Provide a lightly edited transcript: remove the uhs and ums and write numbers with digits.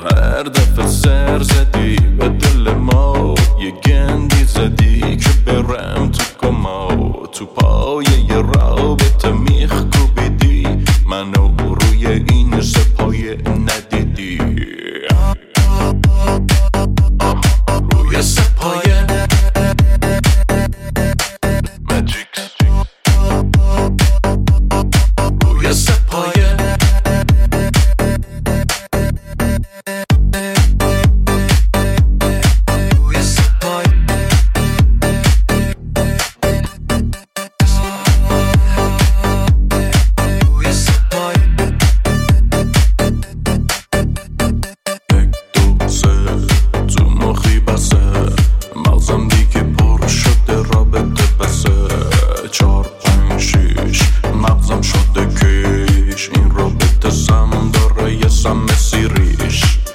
هر دفعه سر زدی به دل ما، یه گندی زدی که برم تو کما. تو پایه رابطه میخکوبیدی منو روی این سپایه ندیدی، روی سپایه ماجیکس، روی سپایه مغزم شده کش، این رابطه سم داره یه سم سیریش.